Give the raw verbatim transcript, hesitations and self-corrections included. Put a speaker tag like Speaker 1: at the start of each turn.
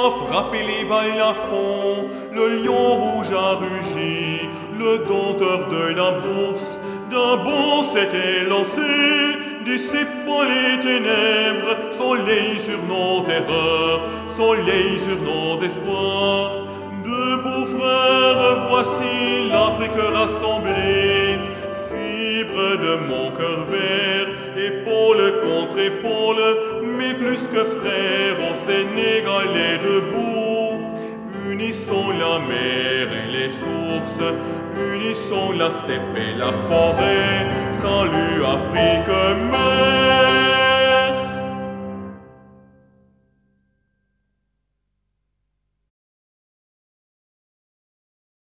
Speaker 1: frappé les balafons, le lion rouge a rugi, le dompteur de la brousse d'un bond s'était lancé, dissipant les ténèbres, soleil sur nos terreurs, soleil sur nos espoirs. Debout frères, voici l'Afrique rassemblée, fibre de mon cœur vert, épaule contre épaule, mais plus que frères, au Sénégalais debout. Unissons la mer et les sources, unissons la steppe et la forêt. Salut Afrique, mère.